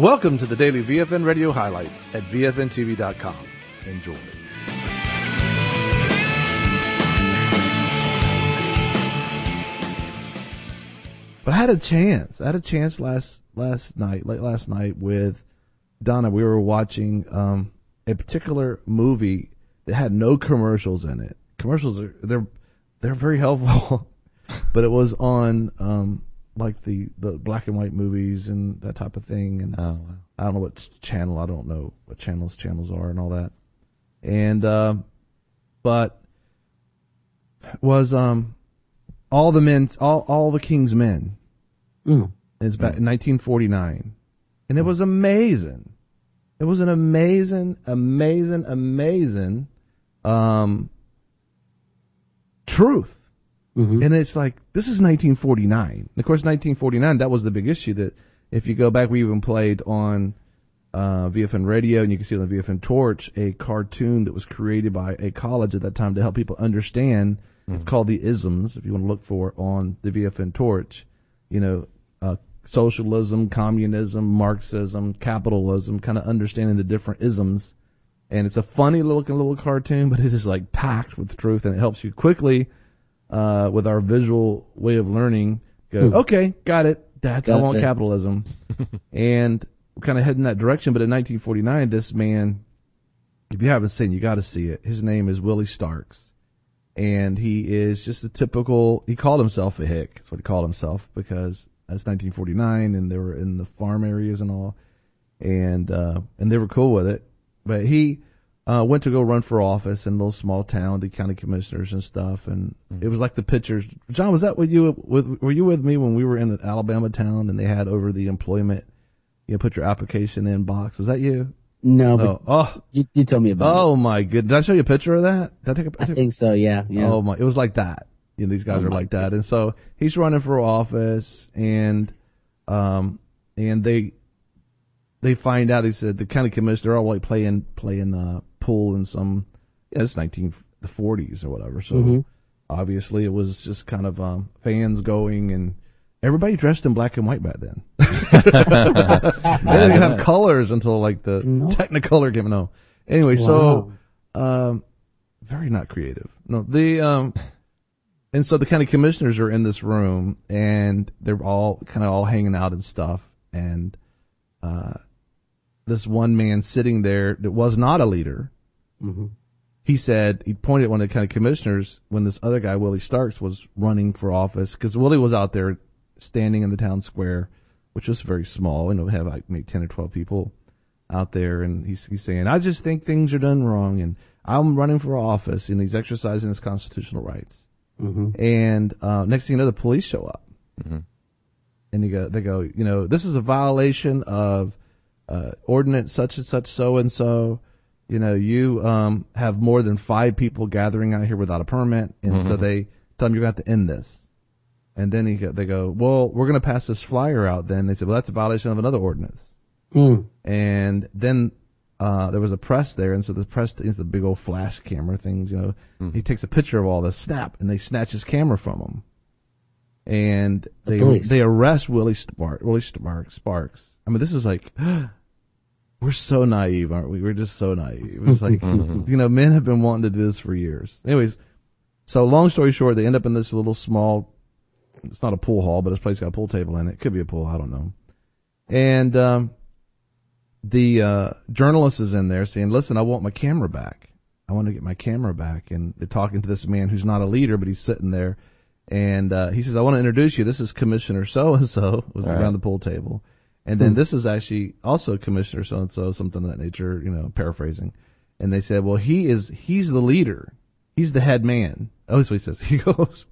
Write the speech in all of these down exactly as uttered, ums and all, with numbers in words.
Welcome to the daily V F N Radio highlights at V F N T V dot com. Enjoy. But I had a chance. I had a chance last last night, late last night with Donna. We were watching um, a particular movie that had no commercials in it. Commercials are they're they're very helpful, but it was on um, like the, the black and white movies and that type of thing. And oh, wow. I don't know what channel. I don't know what channels channels are and all that. And uh, but was um. All the men, all all the King's Men. Mm. It's back in nineteen forty-nine, and it was amazing. It was an amazing, amazing, amazing um, truth. Mm-hmm. And it's like, this is nineteen forty-nine. And of course, nineteen forty-nine, that was the big issue. That if you go back, we even played on uh, V F N Radio, and you can see it on the V F N Torch, a cartoon that was created by a college at that time to help people understand. Mm-hmm. It's called the Isms, if you want to look for it on the V F N Torch. You know, uh, socialism, communism, Marxism, capitalism, kind of understanding the different isms. And it's a funny looking little cartoon, but it is like packed with truth, and it helps you quickly uh, with our visual way of learning. Go, mm. okay, got it. That's I want it. Capitalism. And we're kind of heading that direction. But in nineteen forty-nine, this man, if you haven't seen, you got to see it. His name is Willie Starks. And he is just a typical, he called himself a hick. That's what he called himself, because that's nineteen forty-nine and they were in the farm areas and all. And, uh, and they were cool with it. But he, uh, went to go run for office in a little small town, the county commissioners and stuff. And mm-hmm. it was like the pictures. John, was that with you, with, were you with me when we were in an Alabama town and they had over the employment, you know, put your application in box? Was that you? No, but oh, oh. You, you told me about oh it. Oh my goodness. Did I show you a picture of that? Did I take a picture? I think so, yeah, yeah. Oh my, it was like that. You know, these guys oh are like that. Goodness. And so he's running for office, and, um, and they, they find out, he said, the county commissioner, they're all like playing, playing, uh, pool in some, yeah, it's nineteen forties or whatever. So mm-hmm. obviously it was just kind of, um, fans going, and everybody dressed in black and white back then. They didn't have colors until like the no. Technicolor came. No. Anyway, wow. so um, very not creative. No, the um, and so the county commissioners are in this room, and they're all kind of all hanging out and stuff. And uh, this one man sitting there that was not a leader. Mm-hmm. He said, he pointed at one of the county commissioners when this other guy, Willie Starks, was running for office, because Willie was out there standing in the town square, which was very small. You know, we have like maybe ten or twelve people out there, and he's, he's saying, I just think things are done wrong, and I'm running for office, and he's exercising his constitutional rights. Mm-hmm. And uh, next thing you know, the police show up. Mm-hmm. And they go, they go, you know, this is a violation of uh, ordinance such and such, so and so. You know, you um, have more than five people gathering out here without a permit, and mm-hmm. so they tell him you're going to have to end this. And then he, they go, well, we're going to pass this flyer out then. They said, well, that's a violation of another ordinance. Mm. And then uh, there was a press there, and so the press is the big old flash camera things, you know. Mm. He takes a picture of all this, snap, and they snatch his camera from him. And they the they arrest Willie Sparks. Willie Sparks. Sparks. I mean, this is like, we're so naive, aren't we? We're just so naive. It's like, you know, men have been wanting to do this for years. Anyways, so long story short, they end up in this little small, it's not a pool hall, but this place got a pool table in it. It could be a pool, I don't know. And um, the uh, journalist is in there saying, listen, I want my camera back. I want to get my camera back. And they're talking to this man who's not a leader, but he's sitting there. And uh, he says, I want to introduce you. This is Commissioner so-and-so, was around right. the pool table. And then hmm. this is actually also Commissioner so-and-so, something of that nature, you know, paraphrasing. And they said, well, he is, he's the leader. He's the head man. Oh, that's what he says. He goes,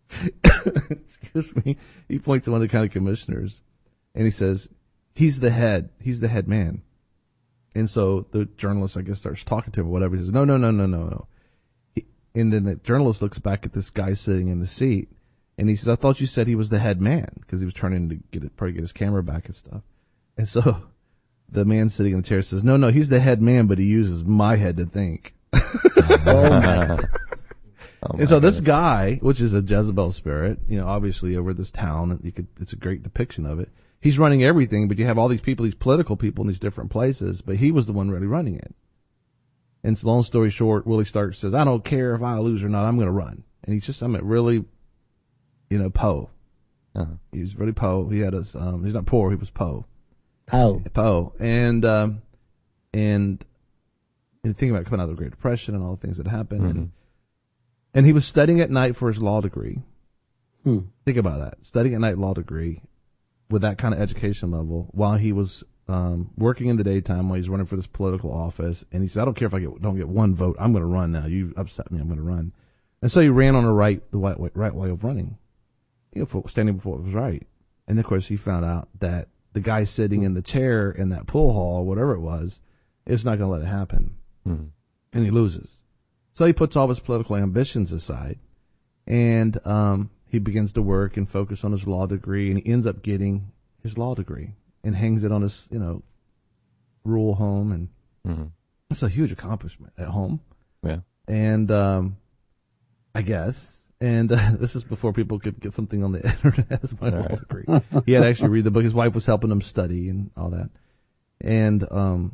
excuse me. He points to one of the county commissioners, and he says, he's the head. He's the head man. And so the journalist, I guess, starts talking to him or whatever. He says, no, no, no, no, no, no. He, and then the journalist looks back at this guy sitting in the seat, and he says, I thought you said he was the head man, because he was turning to get it, probably get his camera back and stuff. And so the man sitting in the chair says, no, no, he's the head man, but he uses my head to think. Oh, man. Oh, and so this guy, which is a Jezebel spirit, you know, obviously over this town, you could, it's a great depiction of it. he's running everything, but you have all these people, these political people in these different places, but he was the one really running it. And so long story short, Willie Starks says, I don't care if I lose or not, I'm going to run. And he's just, I mean, really, you know, Poe. Uh-huh. He was really Poe. He had a, um, he's not poor, he was Poe. Poe. Poe. And, um, and, and thinking about coming out of the Great Depression and all the things that happened. Mm-hmm. And, and he was studying at night for his law degree. Hmm. Think about that. Studying at night law degree with that kind of education level while he was um, working in the daytime while he's running for this political office. And he said, I don't care if I get, don't get one vote. I'm going to run now. You upset me. I'm going to run. And so he ran on the right, the right way, right way of running, you know, for standing before what was right. And of course he found out that the guy sitting in the chair in that pool hall, whatever it was, is not going to let it happen. Mm-hmm. And he loses. So he puts all his political ambitions aside and, um, he begins to work and focus on his law degree, and he ends up getting his law degree and hangs it on his, you know, rural home, and mm-hmm. that's a huge accomplishment at home. Yeah. And um, I guess, and uh, this is before people could get something on the internet as my All law right. degree. He had to actually read the book. His wife was helping him study and all that. And um,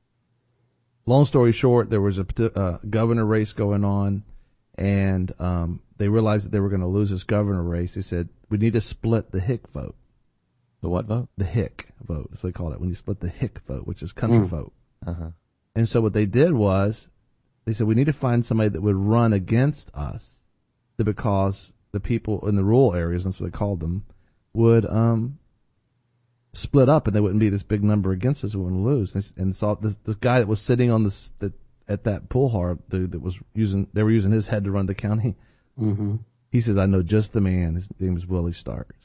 long story short, there was a uh, governor race going on, and um, they realized that they were going to lose this governor race. They said, we need to split the Hick vote. The what vote? The Hick vote, as they call it, when you split the Hick vote, which is country Mm. vote. Uh-huh. And so what they did was, they said, we need to find somebody that would run against us, because the people in the rural areas, that's what they called them, would um, split up, and they wouldn't be this big number against us, we wouldn't lose. And, and saw this, this guy that was sitting on this, the, at that pool hall, dude that was using, they were using his head to run the county. Mm-hmm. He says, I know just the man. His name is Willie Starks.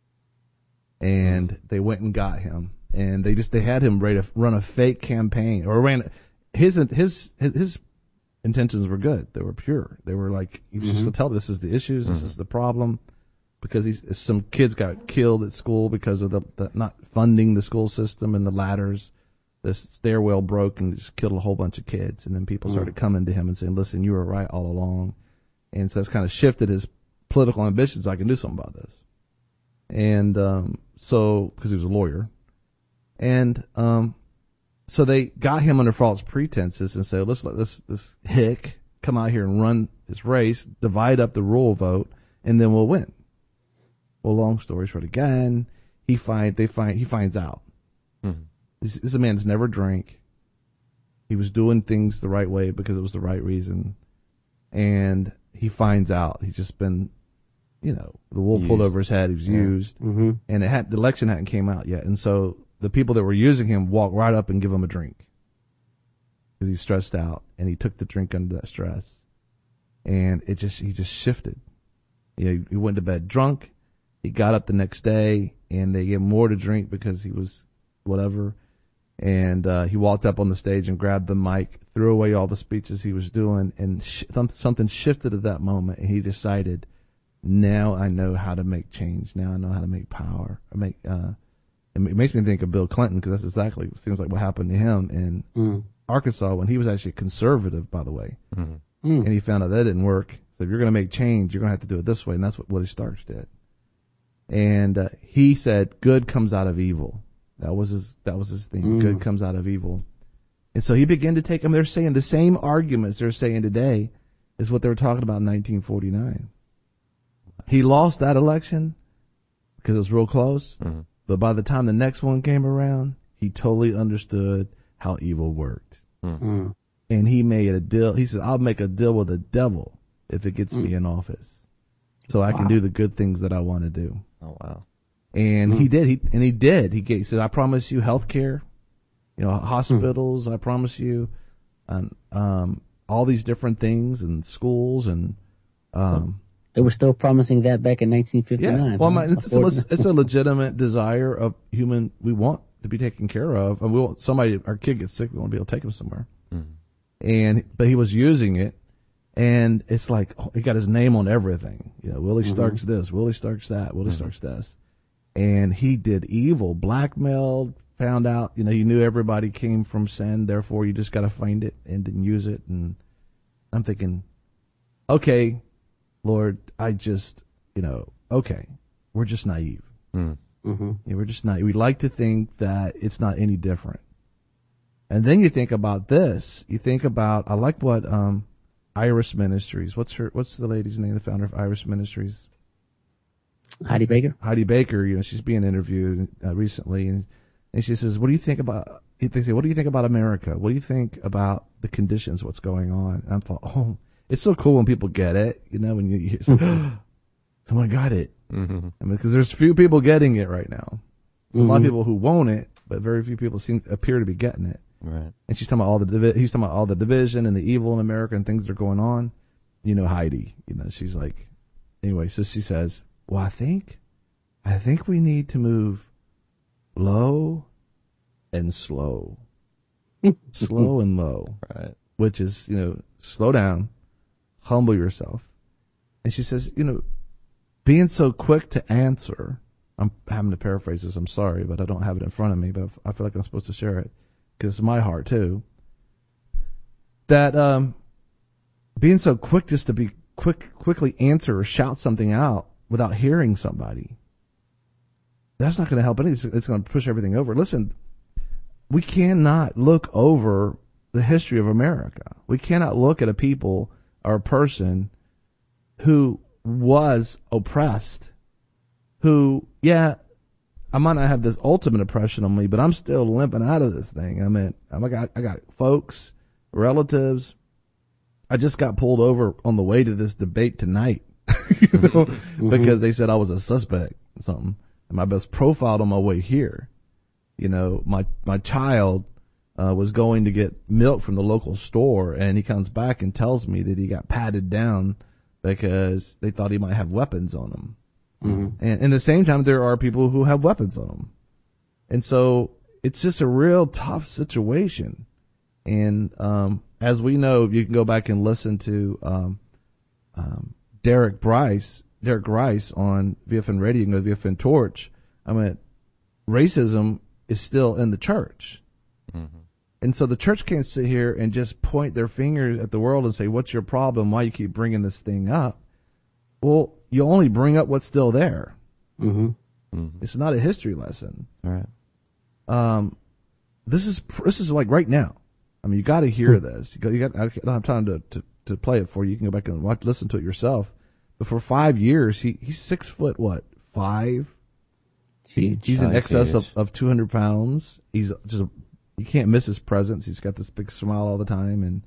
And mm-hmm. they went and got him, and they just, they had him ready to run a fake campaign, or ran, his, his, his, his intentions were good. They were pure. They were like, he was Mm-hmm. just going to tell, this is the issues, this Mhm. is the problem, because he's, some kids got killed at school because of the, the not funding the school system and the ladders. The stairwell broke and just killed a whole bunch of kids. And then people started Mm. coming to him and saying, listen, you were right all along. And so that's kind of shifted his political ambitions. I can do something about this. And, um, so, cause he was a lawyer. And, um, so they got him under false pretenses and said, let's let this, this hick come out here and run this race, divide up the rural vote, and then we'll win. Well, long story short again, he find, they find, he finds out. Mm-hmm. This, this is a man that's never drank. He was doing things the right way because it was the right reason. And he finds out he's just been, you know, the wool pulled Used. over his head. He was Yeah. used. Mm-hmm. And it had, the election hadn't came out yet. And so the people that were using him walked right up and give him a drink. Because he's stressed out. And he took the drink under that stress. And it just, he just shifted. You know, he went to bed drunk. He got up the next day and they gave him more to drink because he was whatever. And uh, he walked up on the stage and grabbed the mic, threw away all the speeches he was doing, and sh- something shifted at that moment. And he decided, now I know how to make change. Now I know how to make power. I make. Uh, it makes me think of Bill Clinton, because that's exactly seems like what happened to him in Mm. Arkansas when he was actually a conservative, by the way. Mm-hmm. Mm. And he found out that didn't work. So if you're going to make change, you're going to have to do it this way. And that's what Willie Starks did. And uh, he said, good comes out of evil. That was his, that was his thing. Mm. Good comes out of evil. And so he began to take them. They're saying the same arguments they're saying today is what they were talking about in nineteen forty-nine. He lost that election because it was real close. Mm-hmm. But by the time the next one came around, he totally understood how evil worked. Mm-hmm. Mm. And he made a deal. He said, I'll make a deal with the devil if it gets Mm. me in office. So I can Wow. do the good things that I want to do. Oh, wow. And Mm. he did. He and he did. He, gave, he said, "I promise you health care, you know, hospitals. I promise you, um, um, all these different things, and schools, and um, They were still promising that back in nineteen yeah. fifty-nine. Well, huh? my, it's, it's, a, le- it's a legitimate desire of human. We want to be taken care of, and we want somebody. Our kid gets sick. We want to be able to take him somewhere. Mm-hmm. And but he was using it, and it's like oh, he got his name on everything. You know, Willie Mhm. Starks this, Willie Starks that, Willie Mhm. Starks this, and he did evil, blackmailed. Found out, you know, you knew everybody came from sin, therefore you just got to find it and then use it. And I'm thinking, okay, Lord, I just, you know, okay, we're just naive. Mm. Mm-hmm. Yeah, we're just not. We like to think that it's not any different. And then you think about this. You think about. I like what um, Iris Ministries. What's her? What's the lady's name? The founder of Iris Ministries. Heidi Baker. Heidi Baker. You know, she's being interviewed uh, recently, and and she says, "What do you think about?" They say, "What do you think about America? What do you think about the conditions? What's going on?" And I thought, oh, it's so cool when people get it. You know, when you hear someone got it. Mm-hmm. I mean, because there's few people getting it right now. Mm-hmm. A lot of people who want it, but very few people seem appear to be getting it. Right. And she's talking about all the divi- he's talking about all the division and the evil in America and things that are going on. You know, Heidi. You know, she's like, anyway. So she says, "Well, I think, I think we need to move low and slow, slow and low, Right. which is, you know, slow down, humble yourself." And she says, you know, being so quick to answer, I'm having to paraphrase this, I'm sorry, but I don't have it in front of me, but I feel like I'm supposed to share it because it's my heart too. That um, being so quick just to be quick, quickly answer or shout something out without hearing somebody, that's not going to help anything. It's, it's going to push everything over. Listen, we cannot look over the history of America. We cannot look at a people or a person who was oppressed, who, yeah, I might not have this ultimate oppression on me, but I'm still limping out of this thing. I mean, I got, I got folks, relatives. I just got pulled over on the way to this debate tonight, you know, mm-hmm. because they said I was a suspect or something. And I was profiled on my way here. You know, my, my child, uh, was going to get milk from the local store, and he comes back and tells me that he got patted down because they thought he might have weapons on him. Mm-hmm. And, and at the same time, there are people who have weapons on them. And so it's just a real tough situation. And um, as we know, you can go back and listen to um, um, Derek Bryce, Derek Rice on V F N Radio, you can go to V F N Torch. I mean, racism is still in the church. Mm-hmm. And so the church can't sit here and just point their fingers at the world and say, what's your problem? Why you keep bringing this thing up? Well, you only bring up what's still there. Mm-hmm. Mm-hmm. It's not a history lesson. All right. Um, this is, this is like right now. I mean, you got to hear this. You got, you got, I don't have time to, to, to play it for you. You can go back and watch, listen to it yourself. But for five years, he, he's six foot, what, five? He, he's in excess of, of two hundred pounds. He's just, a, you can't miss his presence. He's got this big smile all the time. And,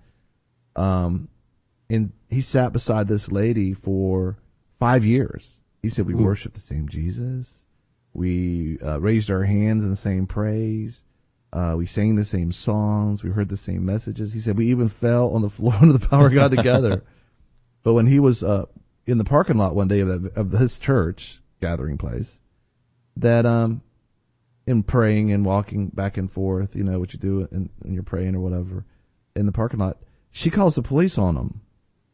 um, and he sat beside this lady for five years. He said, we mm. worship the same Jesus. We, uh, raised our hands in the same praise. Uh, we sang the same songs. We heard the same messages. He said, we even fell on the floor under the power of God together. But when he was, uh, in the parking lot one day of, that, of his church gathering place, that, um, in praying and walking back and forth, you know, what you do and you're praying or whatever in the parking lot, she calls the police on him.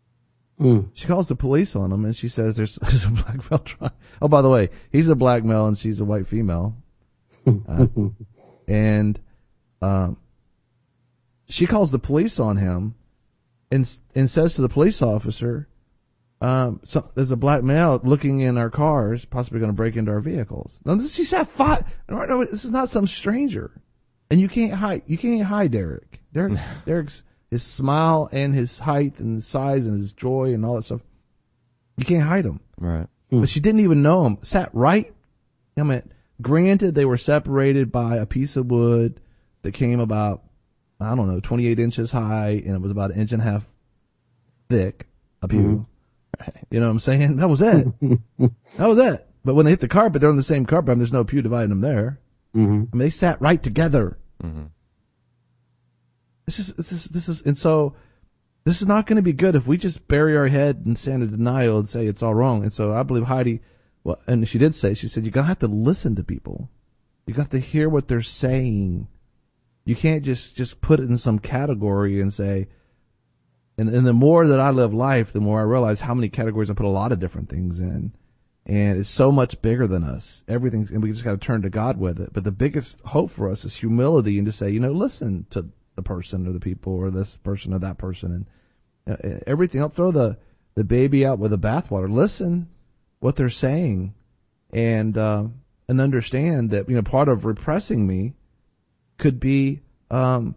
Mm. She calls the police on him and she says there's, there's a black male trying. Oh, by the way, he's a black male and she's a white female. uh, and, um, she calls the police on him and, and says to the police officer, Um, so there's a black male looking in our cars, possibly going to break into our vehicles. Now, this, she said five. No, this is not some stranger, and you can't hide. You can't hide Derek. Derek, Derek's his smile and his height and his size and his joy and all that stuff. You can't hide him. Right. But she didn't even know him. Sat right. I mean, granted, they were separated by a piece of wood that came about, I don't know, twenty-eight inches high, and it was about an inch and a half thick. A pew. Mm-hmm. You know what I'm saying? That was it. That was it. But when they hit the carpet, they're on the same carpet. I mean, there's no pew dividing them there. Mm-hmm. I mean, they sat right together. Mm-hmm. This is, this is, this is, and so this is not going to be good if we just bury our head and stand in denial and say it's all wrong. And so I believe Heidi, well, and she did say, she said, you're going to have to listen to people. You got to hear what they're saying. You can't just, just put it in some category and say, And, and the more that I live life, the more I realize how many categories I put a lot of different things in. And it's so much bigger than us. Everything's, and we just got to turn to God with it. But the biggest hope for us is humility and to say, you know, listen to the person or the people or this person or that person. And uh, everything, don't throw the, the baby out with the bathwater. Listen what they're saying. And, uh, and understand that, you know, part of repressing me could be um,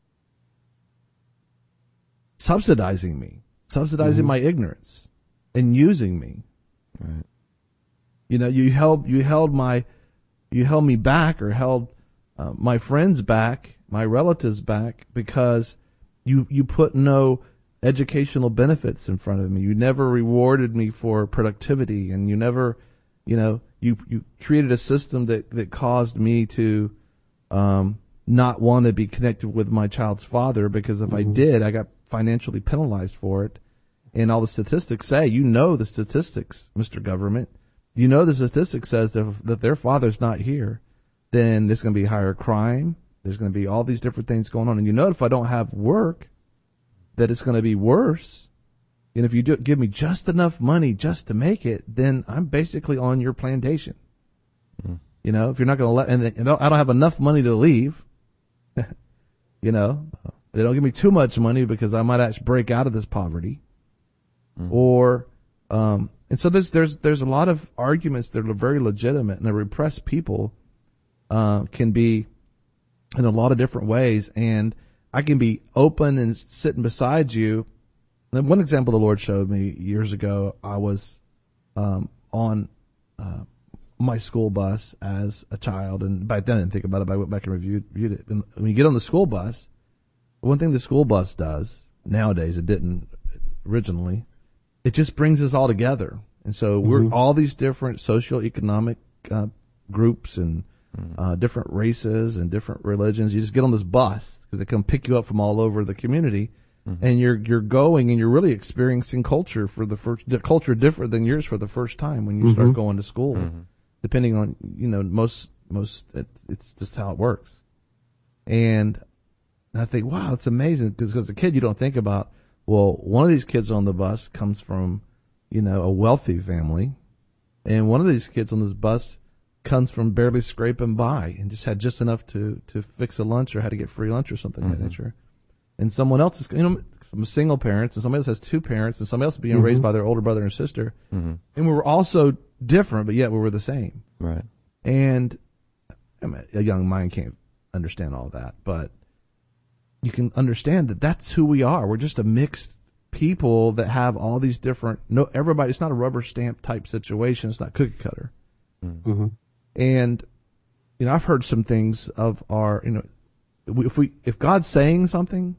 subsidizing me, subsidizing Mhm. my ignorance, and using me. Right. You know, you held you held my you held me back, or held uh, my friends back, my relatives back, because you you put no educational benefits in front of me. You never rewarded me for productivity, and you never, you know, you you created a system that that caused me to um, not want to be connected with my child's father, because if Mhm. I did, I got financially penalized for it. And all the statistics say, you know, the statistics, Mister Government, you know, the statistics says that if, that their father's not here, then there's going to be higher crime. There's going to be all these different things going on. And you know, if I don't have work, that it's going to be worse. And if you do give me just enough money just to make it, then I'm basically on your plantation. Mm. You know, if you're not going to let, and and I don't have enough money to leave, you know, they don't give me too much money because I might actually break out of this poverty. Mm. Or, um, and so there's, there's, there's a lot of arguments that are very legitimate, and the repressed people, uh, can be in a lot of different ways. And I can be open and sitting beside you. And one example the Lord showed me years ago, I was, um, on, uh, my school bus as a child. And back then I didn't think about it, but I went back and reviewed, reviewed it. And when you get on the school bus, one thing the school bus does nowadays, it didn't originally, it just brings us all together. And so we're Mhm. all these different socioeconomic uh, groups and uh, different races and different religions. You just get on this bus because they come pick you up from all over the community, Mm-hmm. and you're you're going and you're really experiencing culture for the first the culture different than yours for the first time when you start Mhm. going to school. Mhm. Depending on, you know, most most it, it's just how it works. And I think, wow, it's amazing, because as a kid you don't think about, well, one of these kids on the bus comes from, you know, a wealthy family, and one of these kids on this bus comes from barely scraping by and just had just enough to, to fix a lunch or had to get free lunch or something of that Mhm. nature. And someone else is, you know, from single parents, and somebody else has two parents, and somebody else is being Mhm. raised by their older brother and sister. Mhm. And we were all so different, but yet we were the same. Right. And I mean, a young mind can't understand all that, but you can understand that that's who we are. We're just a mixed people that have all these different, no, everybody, it's not a rubber stamp type situation. It's not cookie cutter. Mhm. And, you know, I've heard some things of our, you know, if we, if God's saying something,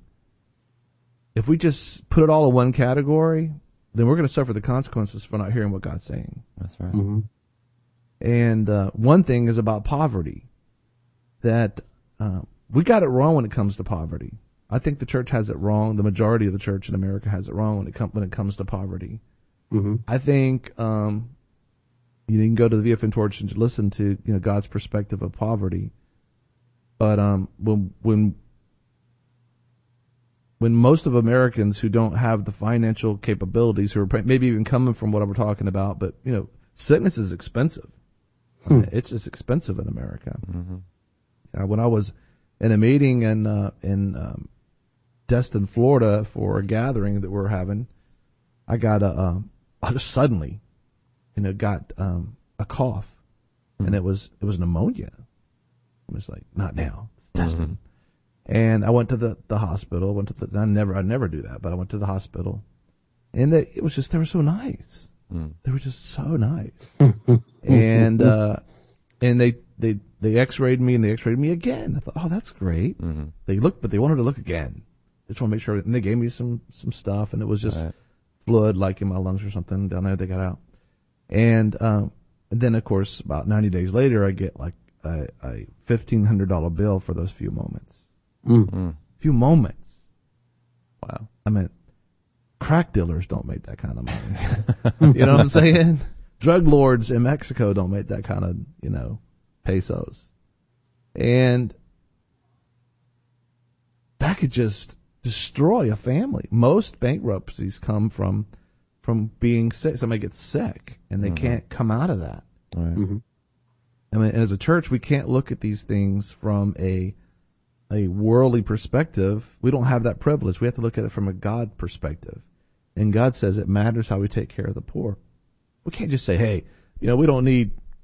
if we just put it all in one category, then we're going to suffer the consequences for not hearing what God's saying. That's right. Mhm. And uh, one thing is about poverty, that uh, we got it wrong when it comes to poverty. I think the church has it wrong. The majority of the church in America has it wrong when it, com- when it comes to poverty. Mhm. I think um, you can go to the V F M Torch and listen to, you know, God's perspective of poverty. But um, when when when most of Americans who don't have the financial capabilities, who are maybe even coming from what I'm talking about, but, you know, sickness is expensive. I mean, it's just expensive in America. Mm-hmm. Uh, when I was in a meeting in uh, in um, Destin, Florida, for a gathering that we we're having, I got a um, I just suddenly, you know, got um, a cough, Mm-hmm. and it was it was pneumonia. I was like, not now, it's Destin. Mm-hmm. And I went to the, the hospital. Went to the I never I never do that, but I went to the hospital, and they, it was just they were so nice. Mm. They were just so nice. and uh, and they they they X-rayed me and they X-rayed me again. I thought, oh, that's great. Mm-hmm. They looked, but they wanted to look again. They just want to make sure. And they gave me some some stuff, and it was just Right. fluid, like in my lungs or something down there. They got out, and um, and then of course about ninety days later, I get like a, a fifteen hundred dollar bill for those few moments. Mm. Mm. Few moments. Wow. I mean, crack dealers don't make that kind of money. You know what I'm saying? Drug lords in Mexico don't make that kind of, you know, pesos. And that could just destroy a family. Most bankruptcies come from from being sick. Somebody gets sick and they Mhm. can't come out of that. Right. Mhm. I mean, and as a church, we can't look at these things from a a worldly perspective. We don't have that privilege. We have to look at it from a God perspective. And God says it matters how we take care of the poor. We can't just say, hey, you know, we don't need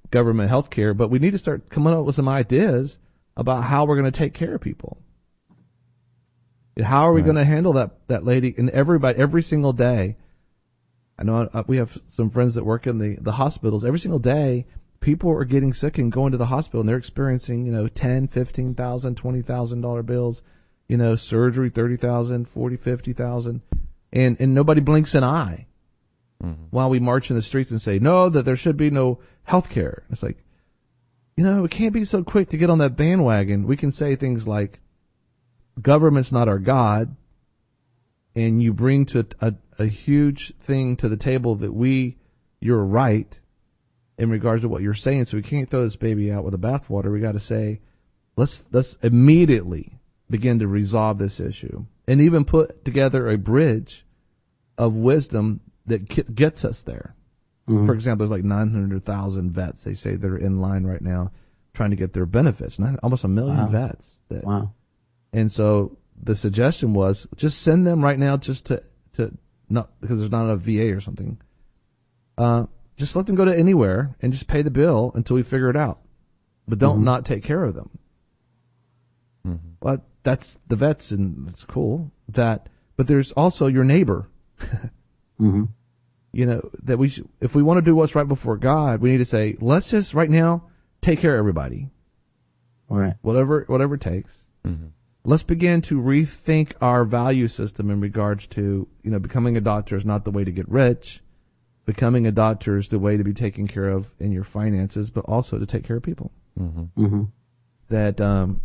government health care, but we need to start coming up with some ideas about how we're going to take care of people. How are we Right. going to handle that, that lady and everybody every single day? I know uh, we have some friends that work in the, the hospitals. Every single day, people are getting sick and going to the hospital, and they're experiencing, you know, ten, fifteen thousand, twenty thousand dollar bills, you know, surgery thirty thousand, forty, fifty thousand, and and nobody blinks an eye Mm-hmm. while we march in the streets and say no, that there should be no health care. It's like, you know, we can't be so quick to get on that bandwagon. We can say things like, government's not our God, and you bring to a, a huge thing to the table that we, you're right in regards to what you're saying. So we can't throw this baby out with the bathwater. We got to say, let's let's immediately begin to resolve this issue, and even put together a bridge of wisdom that ki- gets us there. Mhm. For example, there's like nine hundred thousand vets, they say, that are in line right now trying to get their benefits. Nine, almost a million Wow. vets. That, Wow. And so the suggestion was just send them right now just to, to not, because there's not a V A or something. Uh, just let them go to anywhere and just pay the bill until we figure it out. But don't Mhm. not take care of them. Mm-hmm. Well, that's the vets, and it's cool. That, but there's also your neighbor. Mm-hmm. You know, that we should, if we want to do what's right before God, we need to say, let's just right now take care of everybody. All right. Whatever, whatever it takes. Mm-hmm. Let's begin to rethink our value system in regards to, you know, becoming a doctor is not the way to get rich. Becoming a doctor is the way to be taken care of in your finances, but also to take care of people. Mm-hmm. Mm-hmm. That, um,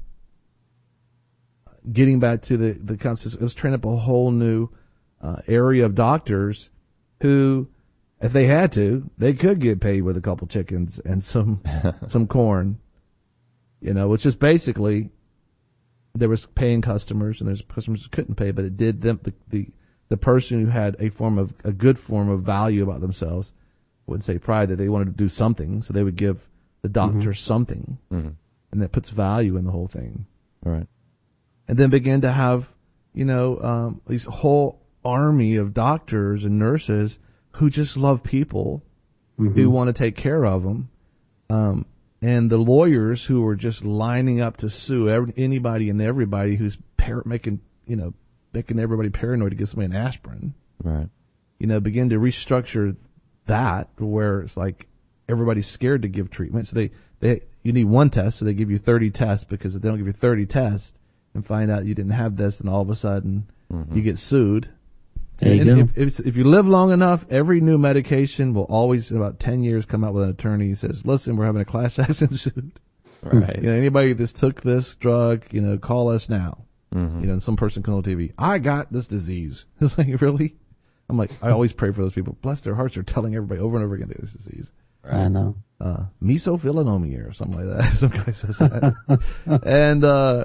getting back to the, the concept, let's train up a whole new uh, area of doctors who, if they had to, they could get paid with a couple chickens and some some corn, you know, which is basically, there was paying customers and there's customers who couldn't pay, but it did them, the, the, the person who had a form of, a good form of value about themselves, wouldn't say pride, that they wanted to do something, so they would give the doctor something, Mm-hmm. and that puts value in the whole thing. All right. And then begin to have, you know, um, these whole army of doctors and nurses who just love people, Mm-hmm. who want to take care of them, um, and the lawyers who are just lining up to sue every, anybody and everybody who's par- making, you know, making everybody paranoid to give somebody an aspirin. Right. You know, begin to restructure that where it's like everybody's scared to give treatment. So they, they, you need one test, so they give you thirty tests, because if they don't give you thirty tests and find out you didn't have this, and all of a sudden Mm-hmm. you get sued. There you And go. if, if, it's- if you live long enough, every new medication will always, in about ten years, come out with an attorney who says, listen, we're having a class action suit. Right. You know, anybody that's took this drug, you know, call us now. Mm-hmm. You know, and some person comes on T V, I got this disease. It's like, really? I'm like, I always pray for those people. Bless their hearts, they're telling everybody over and over again this disease. I know. Uh, mesophilinomia or something like that. Some guy says that. and, uh,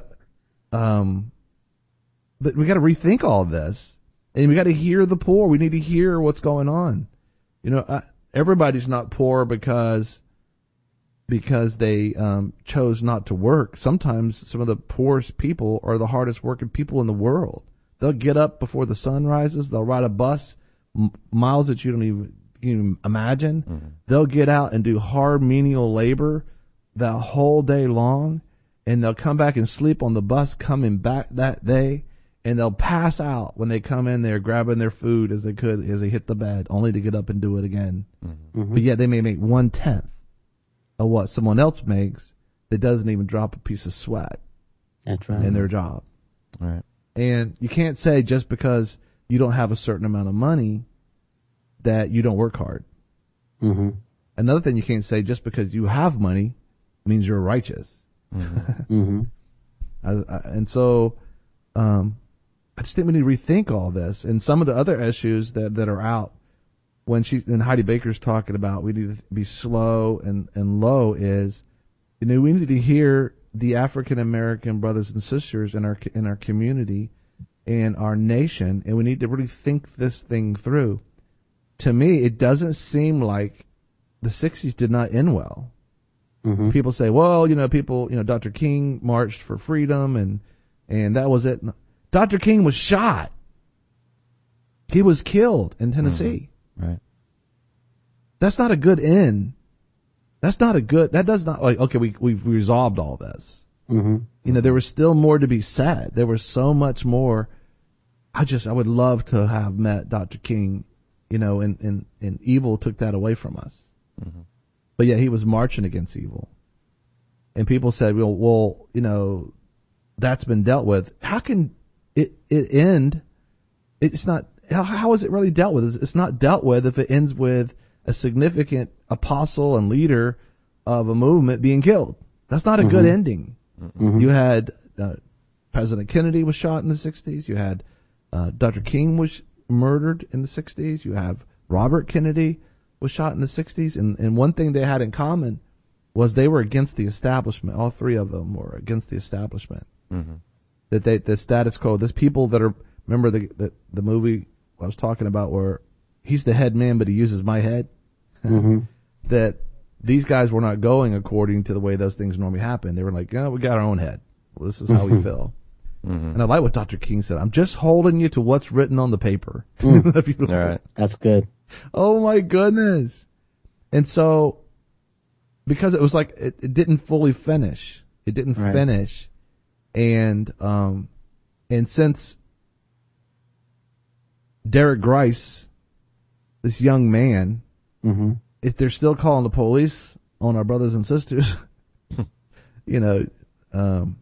um, but we got to rethink all this, and we got to hear the poor. We need to hear what's going on. You know, uh, everybody's not poor because, because they, um, chose not to work. Sometimes some of the poorest people are the hardest working people in the world. They'll get up before the sun rises. They'll ride a bus m- miles that you don't even, you can even imagine. Mm-hmm. They'll get out and do hard menial labor that whole day long, and they'll come back and sleep on the bus coming back that day, and they'll pass out when they come in there grabbing their food as they could as they hit the bed, only to get up and do it again. Mm-hmm. Mm-hmm. But yet they may make one tenth of what someone else makes that doesn't even drop a piece of sweat That's right. in their job. All right. And you can't say just because you don't have a certain amount of money that you don't work hard. Mm-hmm. Another thing you can't say, just because you have money means you're righteous. Mm-hmm. Mm-hmm. I, I, and so, um, I just think we need to rethink all this. And some of the other issues that, that are out, when she, and Heidi Baker's talking about we need to be slow and, and low, is, you know, we need to hear the African American brothers and sisters in our, in our community and our nation, and we need to really think this thing through. To me, it doesn't seem like the sixties did not end well. Mm-hmm. People say, well, you know, people, you know, Doctor King marched for freedom, and, and that was it. Doctor King was shot. He was killed in Tennessee. Right. That's not a good end That's not a good, that does not, like, okay, we, we've resolved all this. Mm-hmm. You know, there was still more to be said. There was so much more. I just, I would love to have met Doctor King, you know, and, and, and evil took that away from us. Mm-hmm. But yeah, he was marching against evil. And people said, well, well, you know, that's been dealt with. How can it, it end? It's not, how, how is it really dealt with? It's, it's not dealt with if it ends with a significant apostle and leader of a movement being killed. That's not a Mm-hmm. good ending. Mm-hmm. You had uh, President Kennedy was shot in the sixties. You had uh, Doctor King was murdered in the sixties. You have Robert Kennedy was shot in the sixties. And, and one thing they had in common was they were against the establishment. All three of them were against the establishment. Mm-hmm. That they, the status quo, there's people that are, remember the, the, the movie I was talking about where he's the head man, but he uses my head? Mm-hmm. That these guys were not going according to the way those things normally happen. They were like, yeah, we got our own head. Well, this is how we feel. Mm-hmm. And I like what Doctor King said. I'm just holding you to what's written on the paper. Mm. All right. That's good. Oh my goodness. And so, because it was like, it, it didn't fully finish. It didn't Right. finish. And, um, and since Derek Grice, this young man, Mm-hmm. if they're still calling the police on our brothers and sisters, you know, um,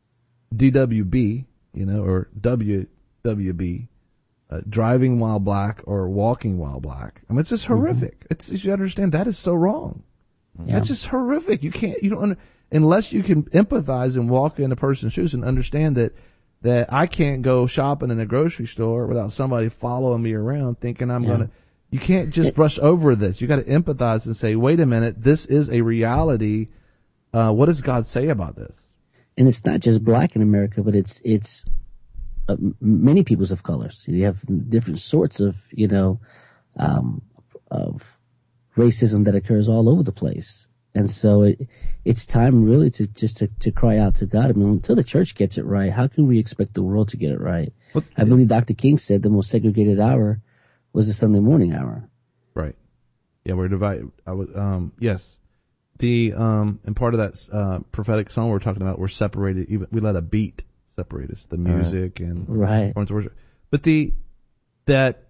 D W B, you know, or W W B, uh, driving while black or walking while black. I mean, it's just horrific. It's, you should understand that is so wrong. Yeah. That's just horrific. You can't, you don't, under, unless you can empathize and walk in a person's shoes and understand that, that I can't go shopping in a grocery store without somebody following me around thinking I'm Yeah. going to, you can't just It- brush over this. You got to empathize and say, wait a minute, this is a reality. Uh, what does God say about this? And it's not just black in America, but it's it's uh, m- many peoples of colors. You have different sorts of you know um, of racism that occurs all over the place, and so it, it's time really to just to, to cry out to God. I mean, until the church gets it right, how can we expect the world to get it right? What- I believe Doctor King said the most segregated hour was the Sunday morning hour. Right. Yeah, we're divided. I was, um, yes. The, um, and part of that, uh, prophetic song we're talking about, we're separated, even, we let a beat separate us, the music and Right. forms of worship. But the, that,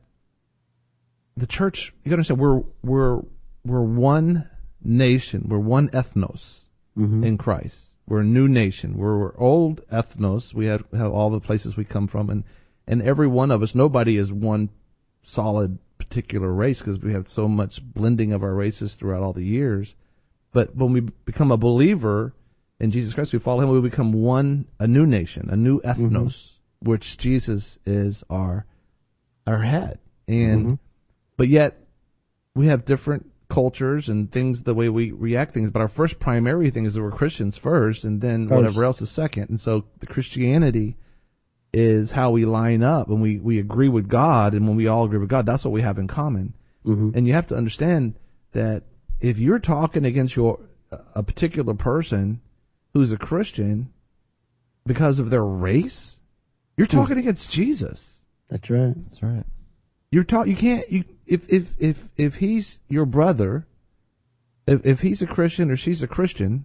the church, you gotta understand, we're, we're, we're one nation, we're one ethnos Mm-hmm. in Christ. We're a new nation. We're, we're old ethnos. We have, have all the places we come from, and, and every one of us, nobody is one solid particular race because we have so much blending of our races throughout all the years. But when we become a believer in Jesus Christ, we follow him, we become one, a new nation, a new ethnos, Mm-hmm. which Jesus is our, our head. And, Mm-hmm. but yet we have different cultures and things, the way we react things. But our first primary thing is that we're Christians first, and then First. whatever else is second. And so the Christianity is how we line up, and we, we agree with God, and when we all agree with God, that's what we have in common. Mm-hmm. And you have to understand that if you're talking against your a particular person who's a Christian because of their race, you're talking against Jesus. That's right. That's right. You're talk. You can't. You if if if if he's your brother, if if he's a Christian or she's a Christian,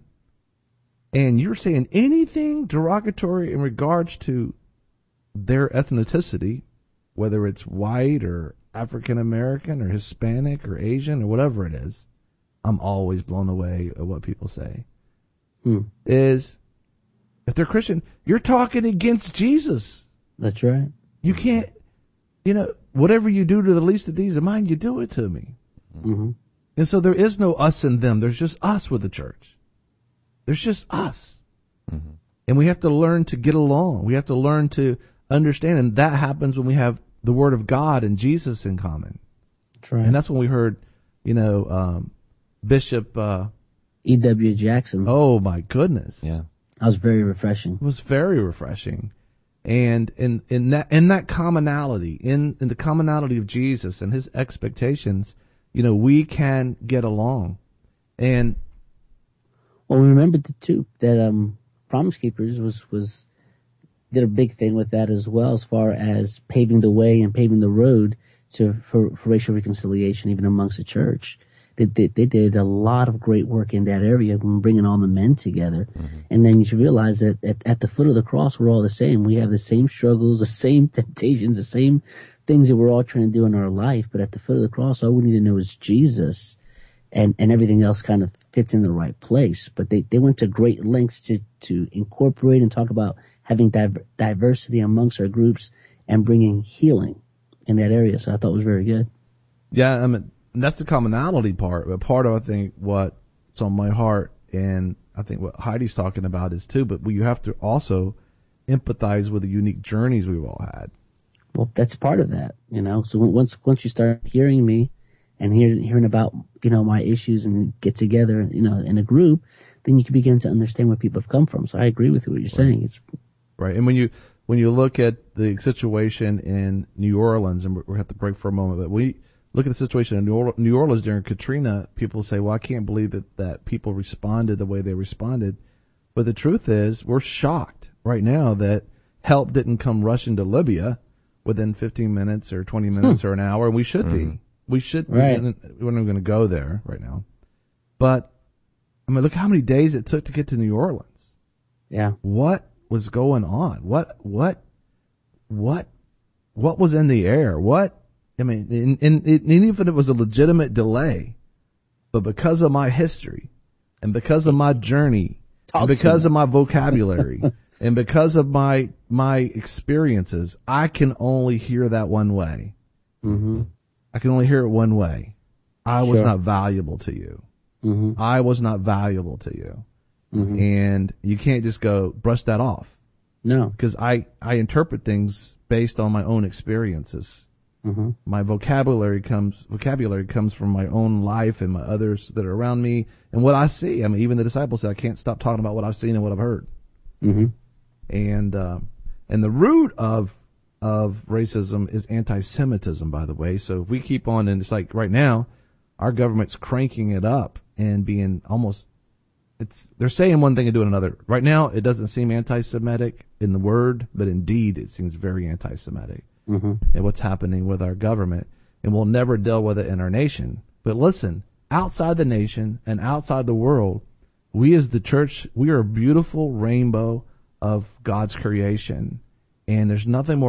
and you're saying anything derogatory in regards to their ethnicity, whether it's white or African American or Hispanic or Asian or whatever it is, I'm always blown away at what people say. Hmm. Is if they're Christian, you're talking against Jesus. That's right. You can't, you know, whatever you do to the least of these of mine, you do it to me. Mm-hmm. And so there is no us and them. There's just us with the church. There's just us. Mm-hmm. And we have to learn to get along. We have to learn to understand. And that happens when we have the Word of God and Jesus in common. That's right. And that's when we heard, you know, um, Bishop, uh, E W Jackson. oh my goodness. Yeah. That was very refreshing. It was very refreshing. And in, in that, in that commonality, in, in the commonality of Jesus and his expectations, you know, we can get along. And Well, we remembered the too that um, Promise Keepers was was did a big thing with that as well, as far as paving the way and paving the road to for, for racial reconciliation, even amongst the church. They, they, they did a lot of great work in that area, bringing all the men together. Mm-hmm. And then you should realize that at, at the foot of the cross, we're all the same. We have the same struggles, the same temptations, the same things that we're all trying to do in our life. But at the foot of the cross, all we need to know is Jesus, and, and everything else kind of fits in the right place. But they, they went to great lengths to, to incorporate and talk about having diver, diversity amongst our groups and bringing healing in that area. So I thought it was very good. Yeah, I mean, that's the commonality part. But part of, I think, what's on my heart, and I think what Heidi's talking about is too, but you have to also empathize with the unique journeys we've all had. Well, that's part of that, you know. So once once you start hearing me and hearing hearing about, you know, my issues and get together, you know, in a group, then you can begin to understand where people have come from. So I agree with what you're right. saying. It's right. And when you when you look at the situation in New Orleans, and we have to break for a moment, but we look at the situation in New Orleans during Katrina, people say, well, I can't believe that, that people responded the way they responded. But the truth is, we're shocked right now that help didn't come rushing to Libya within fifteen minutes or twenty minutes or an hour, and we should mm-hmm. be. We should. Right. We we're not going to go there right now. But, I mean, look how many days it took to get to New Orleans. Yeah. What was going on? What, what, what, what was in the air? What? I mean, and, and, and even if it was a legitimate delay, but because of my history and because of my journey Talk and because of my vocabulary and because of my my experiences, I can only hear that one way. Mm-hmm. I can only hear it one way. I was Sure. not valuable to you. Mm-hmm. I was not valuable to you. Mm-hmm. And you can't just go brush that off, No. because I, I interpret things based on my own experiences. Mm-hmm. My vocabulary comes vocabulary comes from my own life and my others that are around me and what I see. I mean, even the disciples said, I can't stop talking about what I've seen and what I've heard. Mm-hmm. And uh, and the root of of racism is anti-Semitism, by the way. So if we keep on, and it's like right now, our government's cranking it up and being almost, it's they're saying one thing and doing another. Right now, it doesn't seem anti-Semitic in the word, but in deed, it seems very anti-Semitic. Mm-hmm. And what's happening with our government, and we'll never deal with it in our nation. But listen, outside the nation and outside the world, we as the church, we are a beautiful rainbow of God's creation, and there's nothing more